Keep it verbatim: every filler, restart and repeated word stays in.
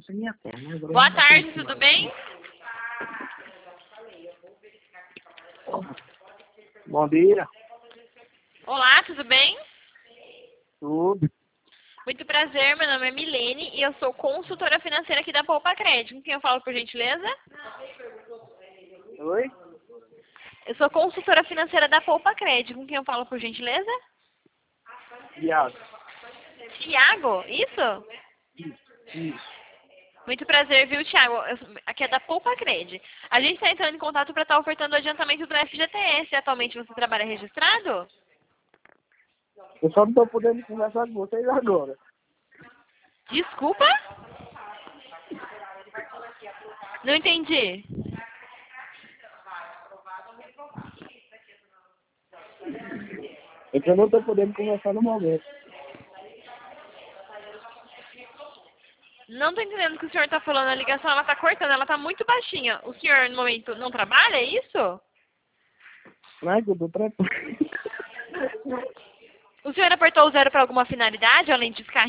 sem minha perna. Agora Boa não tarde, tem tudo mais. bem? Bom dia. Olá, tudo bem? Tudo. Muito prazer, meu nome é Milene e eu sou consultora financeira aqui da Poupa Crédito. Com quem eu falo, por gentileza? Oi? Eu sou consultora financeira da Poupa Crédito. Com quem eu falo, por gentileza? Viado. Tiago, isso? Isso. Muito prazer, viu, Tiago? Eu- Aqui é da Poupa Crédito. A gente está entrando em contato para estar ofertando o adiantamento do F G T S. Atualmente você trabalha registrado? Eu só não tô podendo conversar com vocês agora. Desculpa? Não entendi. É que eu não tô podendo conversar no momento. Não estou entendendo o que o senhor está falando. A ligação ela está cortando, ela está muito baixinha. O senhor, no momento, não trabalha, é isso? Não é que eu tô tranquilo. O senhor apertou o zero para alguma finalidade, além de ficar